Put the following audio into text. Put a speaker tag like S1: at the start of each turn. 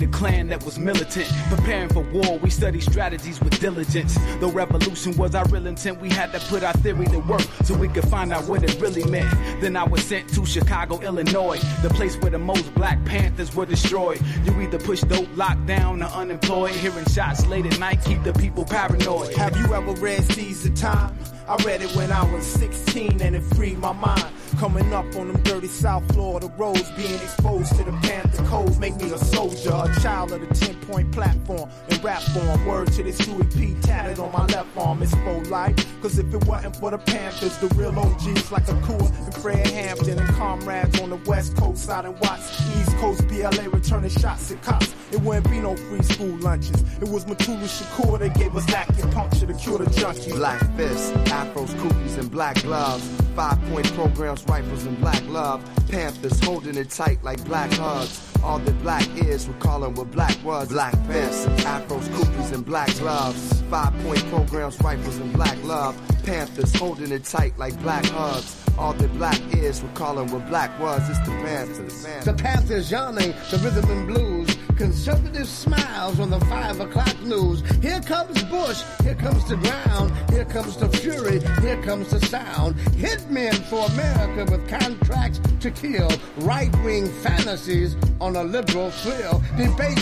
S1: the clan that was militant. Preparing for war, we studied strategies with diligence. The revolution was our real intent. We had to put our theory to work so we could find out what it really meant. Then I was sent to Chicago, Illinois, the place where the most Black Panthers were destroyed. You either push dope, locked down, or unemployed. Hearing shots late at night keep the people paranoid.
S2: Have you ever read Seas of Time? I read it when I was 16 and it freed my mind. Coming up on them dirty South Florida roads, being exposed to the Panther codes make me a soldier, a child of the 10-point platform in rap form. Word to this Huey P tatted on my left arm. It's for life, cause if it wasn't for the Panthers, the real OGs like Akua and Fred Hampton and comrades on the West Coast side and Watts, East Coast BLA returning shots at cops. It wouldn't be no free school lunches. It was Matula Shakur that gave us acupuncture to cure the junkie.
S3: Black fists, afros, kookies, and black gloves. 5-point programs, rifles, and black love. Panthers holding it tight like black hugs. All that black is, recalling what black was. Black fists, afros, kookies, and black gloves. 5-point programs, rifles, and black love. Panthers holding it tight like black hugs. All that black is, recalling what black was. It's the Panthers.
S4: The Panthers yawning, the rhythm and blues. Conservative smiles on the 5 o'clock news. Here comes Bush, here comes the ground, here comes the fury, here comes the sound. Hitmen for America with contracts to kill. Right-wing fantasies on a liberal thrill. Debate